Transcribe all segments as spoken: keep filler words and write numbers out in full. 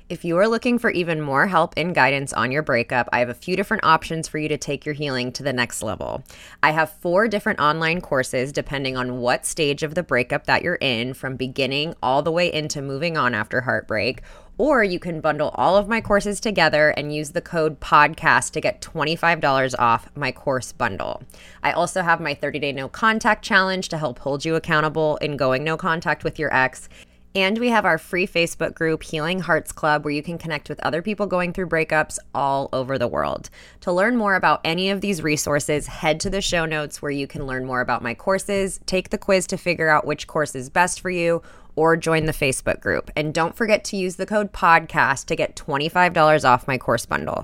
If you are looking for even more help and guidance on your breakup, I have a few different options for you to take your healing to the next level. I have four different online courses depending on what stage of the breakup that you're in, from beginning all the way into moving on after heartbreak. Or you can bundle all of my courses together and use the code PODCAST to get twenty-five dollars off my course bundle. I also have my thirty-day no contact challenge to help hold you accountable in going no contact with your ex. And we have our free Facebook group, Healing Hearts Club, where you can connect with other people going through breakups all over the world. To learn more about any of these resources, head to the show notes where you can learn more about my courses, take the quiz to figure out which course is best for you, or join the Facebook group. And don't forget to use the code PODCAST to get twenty-five dollars off my course bundle.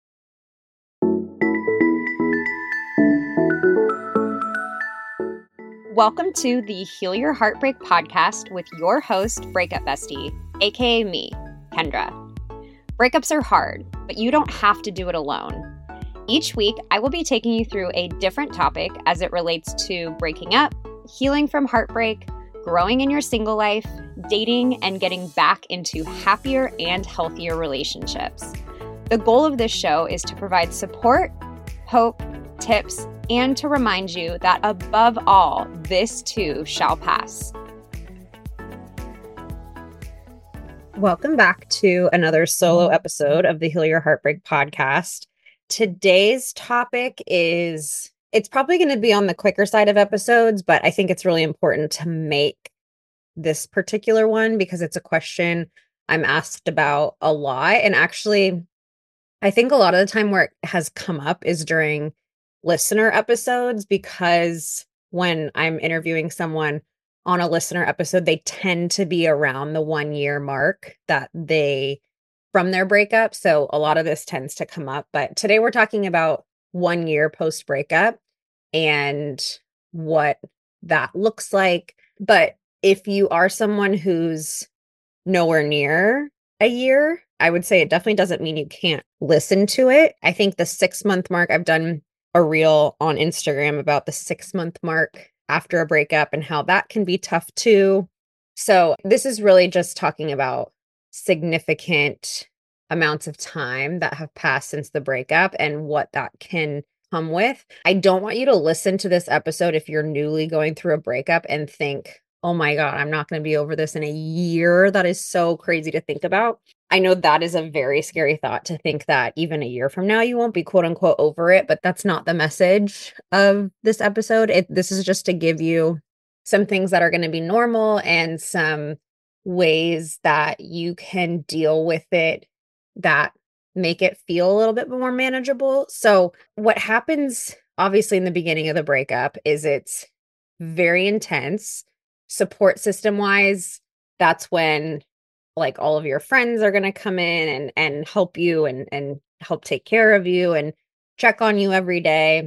Welcome to the Heal Your Heartbreak podcast with your host, Breakup Bestie, aka me, Kendra. Breakups are hard, but you don't have to do it alone. Each week, I will be taking you through a different topic as it relates to breaking up, healing from heartbreak, growing in your single life, dating, and getting back into happier and healthier relationships. The goal of this show is to provide support, hope, tips, and to remind you that above all, this too shall pass. Welcome back to another solo episode of the Heal Your Heartbreak podcast. Today's topic is, it's probably going to be on the quicker side of episodes, but I think it's really important to make this particular one because it's a question I'm asked about a lot. And actually, I think a lot of the time where it has come up is during listener episodes, because when I'm interviewing someone on a listener episode, they tend to be around the one year mark that they from their breakup. So a lot of this tends to come up. But today we're talking about one year post breakup and what that looks like. But if you are someone who's nowhere near a year, I would say it definitely doesn't mean you can't listen to it. I think the six month mark, I've done a reel on Instagram about the six month mark after a breakup and how that can be tough too. So this is really just talking about significant amounts of time that have passed since the breakup and what that can come with. I don't want you to listen to this episode if you're newly going through a breakup and think, oh my God, I'm not going to be over this in a year. That is so crazy to think about. I know that is a very scary thought, to think that even a year from now, you won't be quote unquote over it, but that's not the message of this episode. It, this is just to give you some things that are going to be normal and some ways that you can deal with it that make it feel a little bit more manageable. So what happens obviously in the beginning of the breakup is it's very intense. Support system wise, that's when like all of your friends are going to come in and and help you and and help take care of you and check on you every day.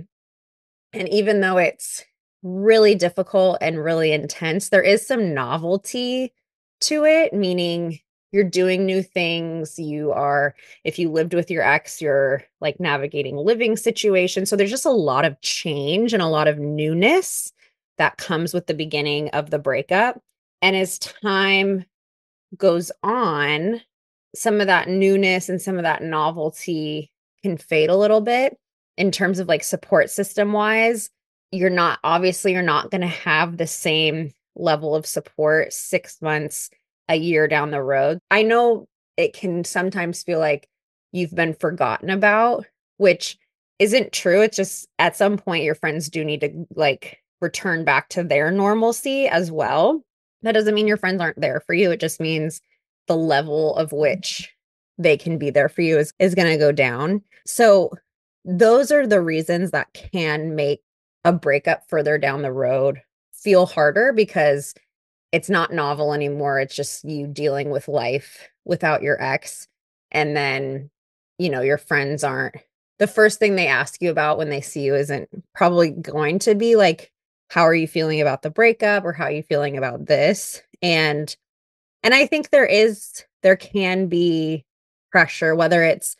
And even though it's really difficult and really intense, there is some novelty to it, meaning you're doing new things. You are, if you lived with your ex, you're like navigating living situations. So there's just a lot of change and a lot of newness that comes with the beginning of the breakup. And as time goes on, some of that newness and some of that novelty can fade a little bit in terms of like support system wise. You're not, obviously, you're not going to have the same level of support six months, a year down the road. I know it can sometimes feel like you've been forgotten about, which isn't true. It's just at some point your friends do need to like return back to their normalcy as well. That doesn't mean your friends aren't there for you. It just means the level of which they can be there for you is, is going to go down. So those are the reasons that can make a breakup further down the road feel harder, because it's not novel anymore. It's just you dealing with life without your ex. And then, you know, your friends aren't, the first thing they ask you about when they see you isn't probably going to be like, how are you feeling about the breakup, or how are you feeling about this? And, and I think there is, there can be pressure, whether it's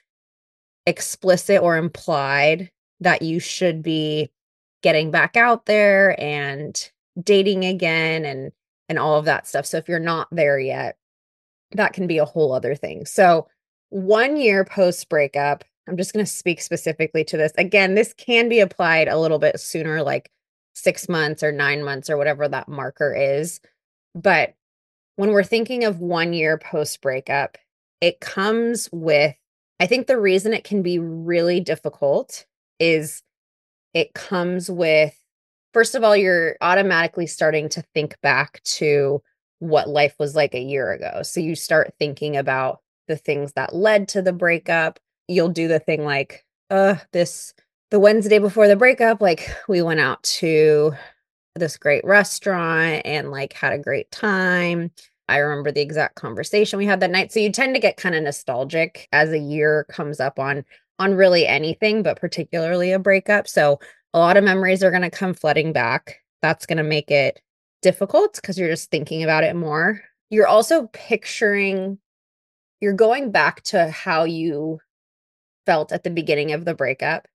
explicit or implied, that you should be getting back out there and dating again and, and all of that stuff. So if you're not there yet, that can be a whole other thing. So one year post breakup, I'm just going to speak specifically to this. Again, this can be applied a little bit sooner, like six months or nine months or whatever that marker is. But when we're thinking of one year post breakup, it comes with, I think the reason it can be really difficult is it comes with, first of all, you're automatically starting to think back to what life was like a year ago. So you start thinking about the things that led to the breakup. You'll do the thing like, uh, this, the Wednesday before the breakup, like we went out to this great restaurant and like had a great time. I remember the exact conversation we had that night. So you tend to get kind of nostalgic as a year comes up on on really anything, but particularly a breakup. So a lot of memories are going to come flooding back. That's going to make it difficult because you're just thinking about it more. You're also picturing, you're going back to how you felt at the beginning of the breakup,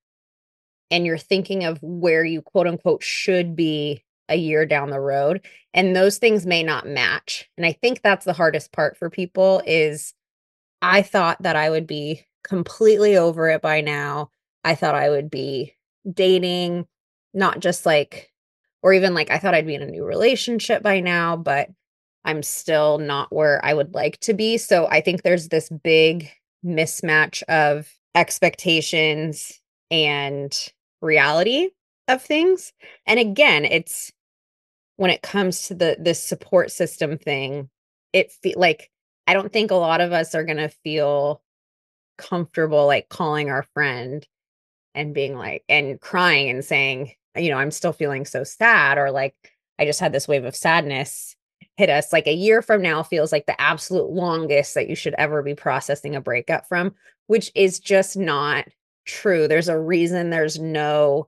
and you're thinking of where you quote unquote should be a year down the road, and those things may not match. And I think that's the hardest part for people is I thought that I would be completely over it by now. I thought I would be dating, not just like, or even like I thought I'd be in a new relationship by now, but I'm still not where I would like to be. So I think there's this big mismatch of expectations and reality of things. And again, it's when it comes to the this support system thing, it fe- like I don't think a lot of us are going to feel comfortable like calling our friend and being like and crying and saying, you know, I'm still feeling so sad, or like I just had this wave of sadness hit us. Like a year from now feels like the absolute longest that you should ever be processing a breakup from, which is just not true. There's a reason there's no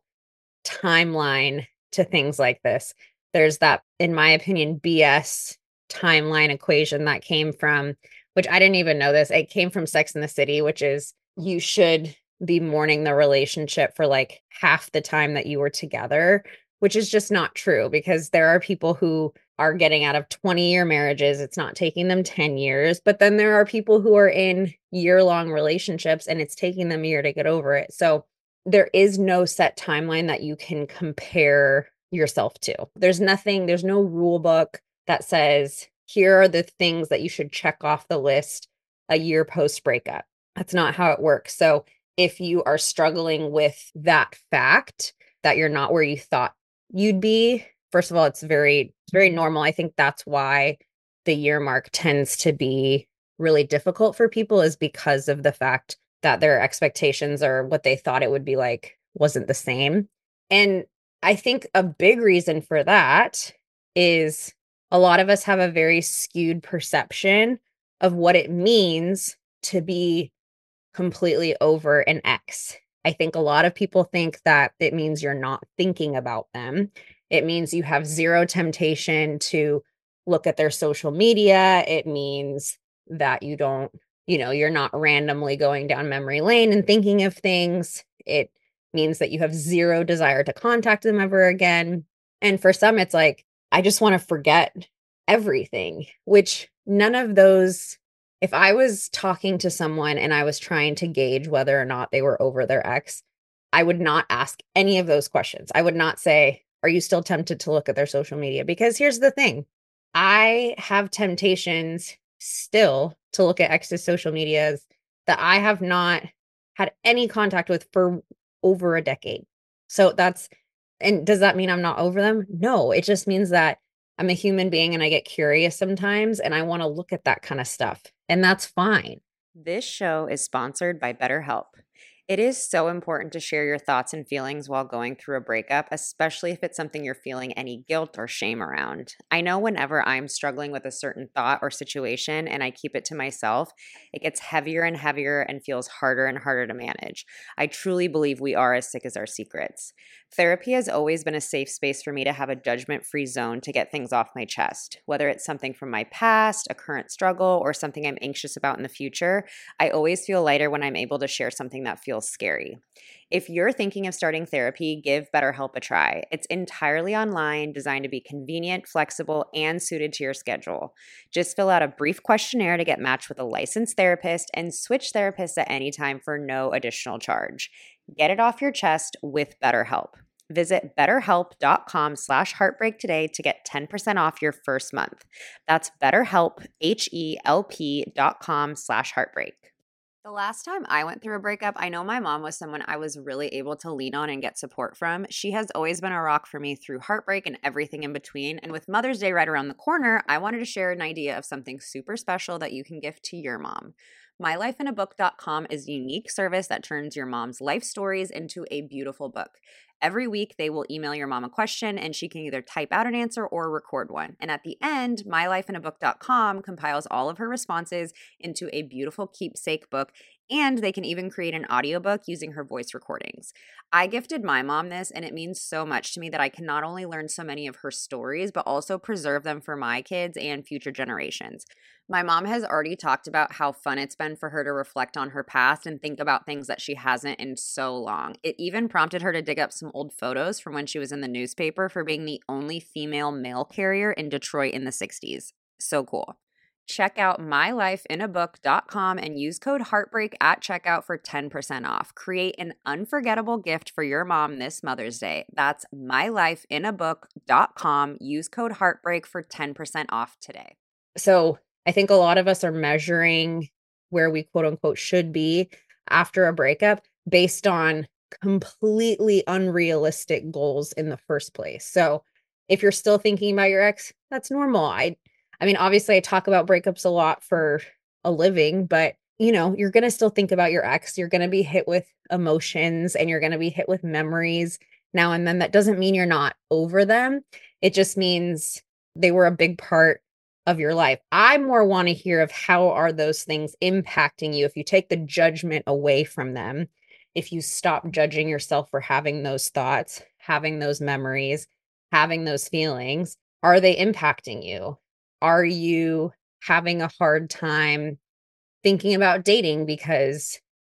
timeline to things like this. There's that, in my opinion, B S timeline equation that came from, which I didn't even know this. It came from Sex and the City, which is you should be mourning the relationship for like half the time that you were together, which is just not true because there are people who are getting out of twenty year marriages. It's not taking them ten years, but then there are people who are in year long relationships and it's taking them a year to get over it. So there is no set timeline that you can compare yourself to. There's nothing, there's no rule book that says, here are the things that you should check off the list a year post breakup. That's not how it works. So if you are struggling with that fact that you're not where you thought you'd be, first of all, it's very, it's very normal. I think that's why the year mark tends to be really difficult for people, is because of the fact that their expectations or what they thought it would be like wasn't the same. And I think a big reason for that is a lot of us have a very skewed perception of what it means to be completely over an ex. I think a lot of people think that it means you're not thinking about them. It means you have zero temptation to look at their social media. It means that you don't, you know, you're not randomly going down memory lane and thinking of things. It means that you have zero desire to contact them ever again. And for some, it's like, I just want to forget everything, which none of those, if I was talking to someone and I was trying to gauge whether or not they were over their ex, I would not ask any of those questions. I would not say, are you still tempted to look at their social media? Because here's the thing. I have temptations still to look at ex's social medias that I have not had any contact with for over a decade. So that's, and does that mean I'm not over them? No, it just means that I'm a human being and I get curious sometimes and I want to look at that kind of stuff. And that's fine. This show is sponsored by BetterHelp. It is so important to share your thoughts and feelings while going through a breakup, especially if it's something you're feeling any guilt or shame around. I know whenever I'm struggling with a certain thought or situation and I keep it to myself, it gets heavier and heavier and feels harder and harder to manage. I truly believe we are as sick as our secrets. Therapy has always been a safe space for me to have a judgment-free zone to get things off my chest. Whether it's something from my past, a current struggle, or something I'm anxious about in the future, I always feel lighter when I'm able to share something that feels feels scary. If you're thinking of starting therapy, give BetterHelp a try. It's entirely online, designed to be convenient, flexible, and suited to your schedule. Just fill out a brief questionnaire to get matched with a licensed therapist and switch therapists at any time for no additional charge. Get it off your chest with BetterHelp. Visit betterhelp.com slash heartbreak today to get ten percent off your first month. That's betterhelp, H-E-L-P dot com slash heartbreak. The last time I went through a breakup, I know my mom was someone I was really able to lean on and get support from. She has always been a rock for me through heartbreak and everything in between. And with Mother's Day right around the corner, I wanted to share an idea of something super special that you can gift to your mom. my life in a book dot com is a unique service that turns your mom's life stories into a beautiful book. Every week, they will email your mom a question, and she can either type out an answer or record one. And at the end, my life in a book dot com compiles all of her responses into a beautiful keepsake book, and they can even create an audiobook using her voice recordings. I gifted my mom this, and it means so much to me that I can not only learn so many of her stories, but also preserve them for my kids and future generations. My mom has already talked about how fun it's been for her to reflect on her past and think about things that she hasn't in so long. It even prompted her to dig up some old photos from when she was in the newspaper for being the only female mail carrier in Detroit in the sixties. So cool. Check out my life in a book dot com and use code HEARTBREAK at checkout for ten percent off. Create an unforgettable gift for your mom this Mother's Day. That's my life in a book dot com. Use code HEARTBREAK for ten percent off today. So I think a lot of us are measuring where we quote unquote should be after a breakup based on completely unrealistic goals in the first place. So if you're still thinking about your ex, that's normal. I I mean, obviously I talk about breakups a lot for a living, but you know, you're going to still think about your ex. You're going to be hit with emotions and you're going to be hit with memories now and then. That doesn't mean you're not over them. It just means they were a big part of your life. I more want to hear of how are those things impacting you if you take the judgment away from them, if you stop judging yourself for having those thoughts, having those memories, having those feelings. Are they impacting you? Are you having a hard time thinking about dating because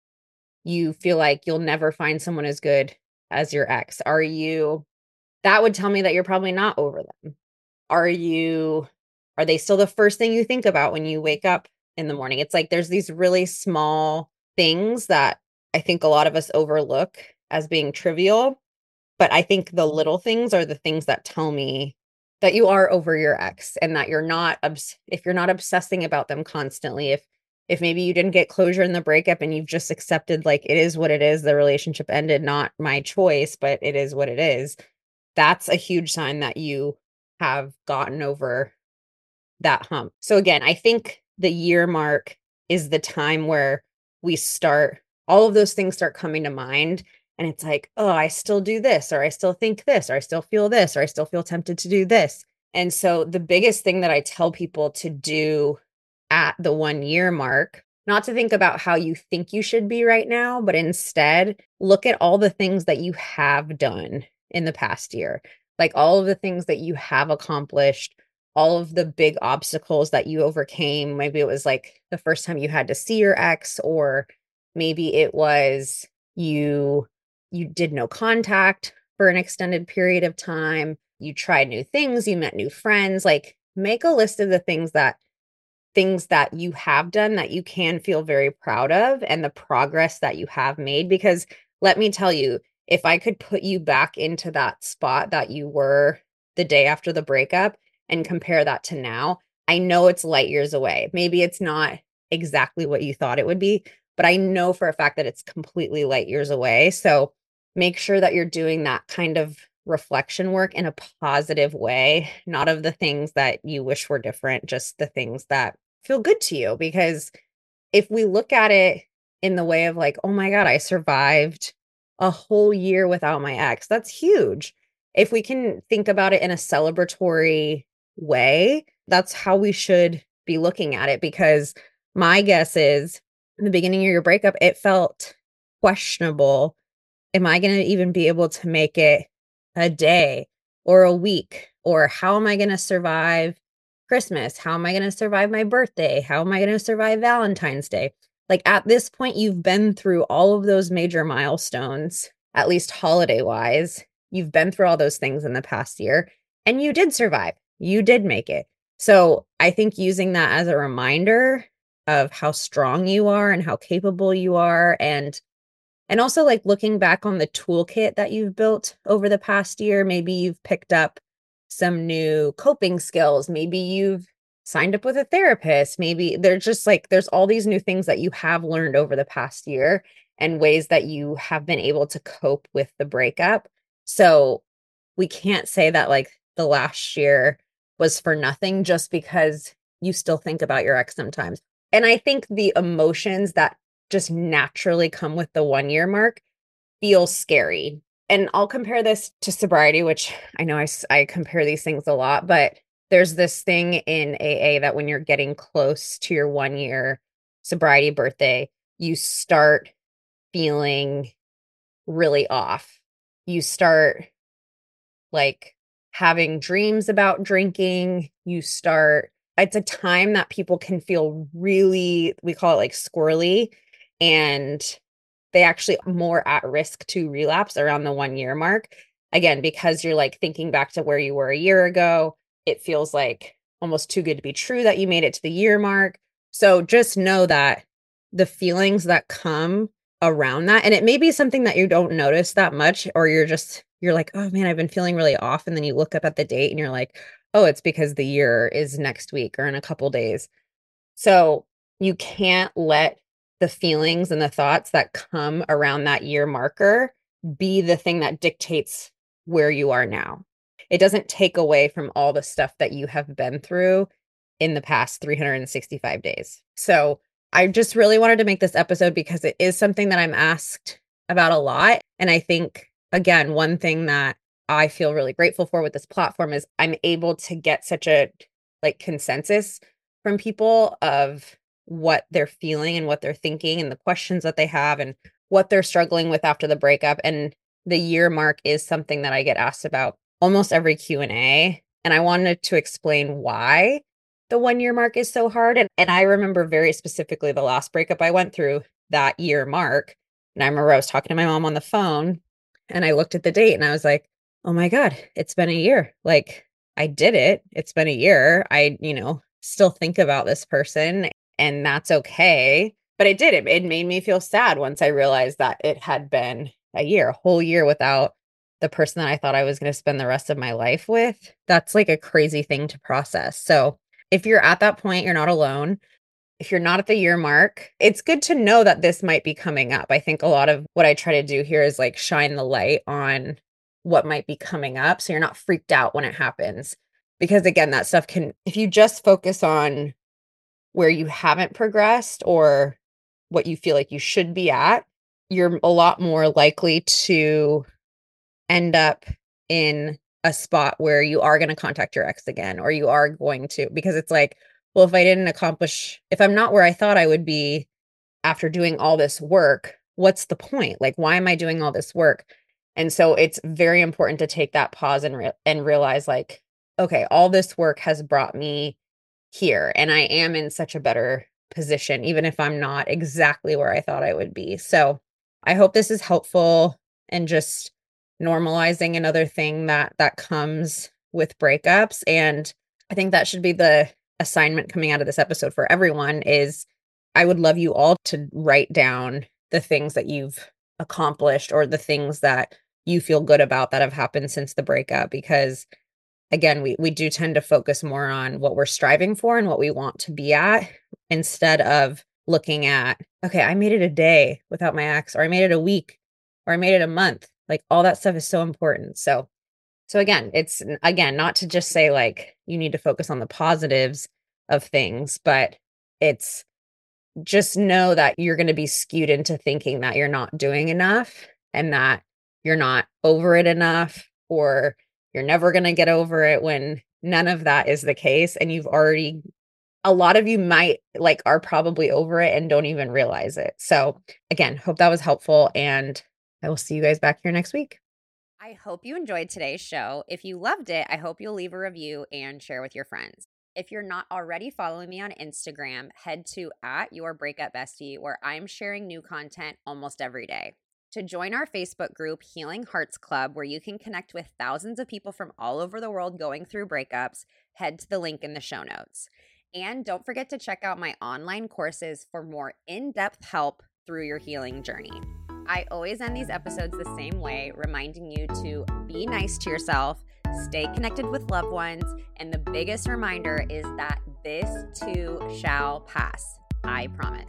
you feel like you'll never find someone as good as your ex? Are you, that would tell me that you're probably not over them. Are you, are they still the first thing you think about when you wake up in the morning? It's like there's these really small things that I think a lot of us overlook as being trivial. But I think the little things are the things that tell me that you are over your ex and that you're not, obs- if you're not obsessing about them constantly, if, if maybe you didn't get closure in the breakup and you've just accepted like it is what it is, the relationship ended, not my choice, but it is what it is. That's a huge sign that you have gotten over that hump. So again, I think the year mark is the time where we start, all of those things start coming to mind. And it's like, oh, I still do this, or I still think this, or I still feel this, or I still feel tempted to do this. And so the biggest thing that I tell people to do at the one year mark, not to think about how you think you should be right now, but instead look at all the things that you have done in the past year, like all of the things that you have accomplished, all of the big obstacles that you overcame. Maybe it was like the first time you had to see your ex, or maybe it was you you did no contact for an extended period of time. You tried new things, you met new friends. Like make a list of the things that things that you have done that you can feel very proud of and the progress that you have made. Because let me tell you, if I could put you back into that spot that you were the day after the breakup and compare that to now, I know it's light years away. Maybe it's not exactly what you thought it would be, but I know for a fact that it's completely light years away. So make sure that you're doing that kind of reflection work in a positive way, not of the things that you wish were different, just the things that feel good to you. Because if we look at it in the way of like, oh my God, I survived a whole year without my ex, that's huge. If we can think about it in a celebratory way, that's how we should be looking at it. Because my guess is in the beginning of your breakup, it felt questionable. Am I going to even be able to make it a day or a week? Or how am I going to survive Christmas? How am I going to survive my birthday? How am I going to survive Valentine's Day? Like at this point, you've been through all of those major milestones, at least holiday wise. You've been through all those things in the past year and you did survive. You did make it. So I think using that as a reminder of how strong you are and how capable you are, and and also like looking back on the toolkit that you've built over the past year. Maybe you've picked up some new coping skills. Maybe you've signed up with a therapist. Maybe there's just like, there's all these new things that you have learned over the past year and ways that you have been able to cope with the breakup. So we can't say that like the last year was for nothing just because you still think about your ex sometimes. And I think the emotions that just naturally come with the one year mark feel scary. And I'll compare this to sobriety, which I know I, I compare these things a lot, but there's this thing in A A that when you're getting close to your one year sobriety birthday, you start feeling really off. You start like having dreams about drinking. You start, it's a time that people can feel really, we call it like squirrely, and they actually more at risk to relapse around the one year mark. Again, because you're like thinking back to where you were a year ago, it feels like almost too good to be true that you made it to the year mark. So just know that the feelings that come around that, and it may be something that you don't notice that much, or you're just, you're like, oh man, I've been feeling really off. And then you look up at the date and you're like, oh, it's because the year is next week or in a couple days. So you can't let the feelings and the thoughts that come around that year marker be the thing that dictates where you are now. It doesn't take away from all the stuff that you have been through in the past three hundred sixty-five days. So I just really wanted to make this episode because it is something that I'm asked about a lot. And I think, again, one thing that I feel really grateful for with this platform is I'm able to get such a like consensus from people of what they're feeling and what they're thinking and the questions that they have and what they're struggling with after the breakup. And the year mark is something that I get asked about almost every Q and A. And I wanted to explain why the one year mark is so hard. And, and I remember very specifically the last breakup I went through, that year mark. And I remember I was talking to my mom on the phone and I looked at the date and I was like, oh my God, it's been a year. Like I did it. It's been a year. I, you know, still think about this person and that's okay. But it did. It, it made me feel sad once I realized that it had been a year, a whole year without the person that I thought I was going to spend the rest of my life with. That's like a crazy thing to process. So if you're at that point, you're not alone. If you're not at the year mark, it's good to know that this might be coming up. I think a lot of what I try to do here is like shine the light on what might be coming up so you're not freaked out when it happens. Because again, that stuff can, if you just focus on where you haven't progressed or what you feel like you should be at, you're a lot more likely to end up in a spot where you are going to contact your ex again, or you are going to, because it's like, well, if I didn't accomplish, if I'm not where I thought I would be after doing all this work, what's the point? Like, why am I doing all this work? And so it's very important to take that pause and re- and realize like, okay, all this work has brought me here and I am in such a better position, even if I'm not exactly where I thought I would be. So I hope this is helpful and just normalizing another thing that that comes with breakups. And I think that should be the assignment coming out of this episode for everyone is I would love you all to write down the things that you've accomplished or the things that you feel good about that have happened since the breakup, because again, we we do tend to focus more on what we're striving for and what we want to be at instead of looking at, okay, I made it a day without my ex, or I made it a week, or I made it a month. Like all that stuff is so important. So, so again, it's again, not to just say like you need to focus on the positives of things, but it's just know that you're going to be skewed into thinking that you're not doing enough and that you're not over it enough, or you're never going to get over it, when none of that is the case. And you've already, a lot of you might like are probably over it and don't even realize it. So again, hope that was helpful. And I will see you guys back here next week. I hope you enjoyed today's show. If you loved it, I hope you'll leave a review and share with your friends. If you're not already following me on Instagram, head to at your breakup bestie, where I'm sharing new content almost every day. To join our Facebook group, Healing Hearts Club, where you can connect with thousands of people from all over the world going through breakups, head to the link in the show notes. And don't forget to check out my online courses for more in-depth help through your healing journey. I always end these episodes the same way, reminding you to be nice to yourself, stay connected with loved ones, and the biggest reminder is that this too shall pass. I promise.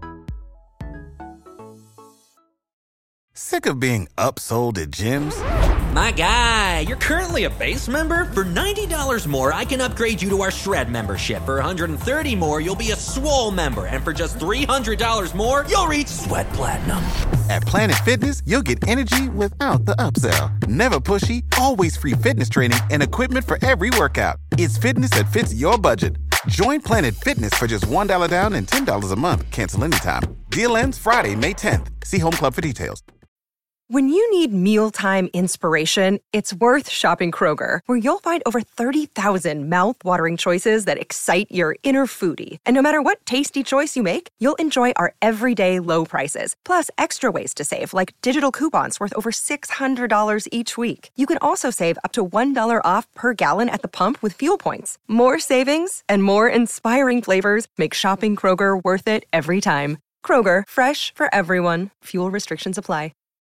Sick of being upsold at gyms? My guy, you're currently a base member? For ninety dollars more, I can upgrade you to our Shred membership. For one hundred thirty dollars more, you'll be a Swole member. And for just three hundred dollars more, you'll reach Sweat Platinum. At Planet Fitness, you'll get energy without the upsell. Never pushy, always free fitness training and equipment for every workout. It's fitness that fits your budget. Join Planet Fitness for just one dollar down and ten dollars a month. Cancel anytime. Deal ends Friday, May tenth. See Home Club for details. When you need mealtime inspiration, it's worth shopping Kroger, where you'll find over thirty thousand mouth-watering choices that excite your inner foodie. And no matter what tasty choice you make, you'll enjoy our everyday low prices, plus extra ways to save, like digital coupons worth over six hundred dollars each week. You can also save up to one dollar off per gallon at the pump with fuel points. More savings and more inspiring flavors make shopping Kroger worth it every time. Kroger, fresh for everyone. Fuel restrictions apply.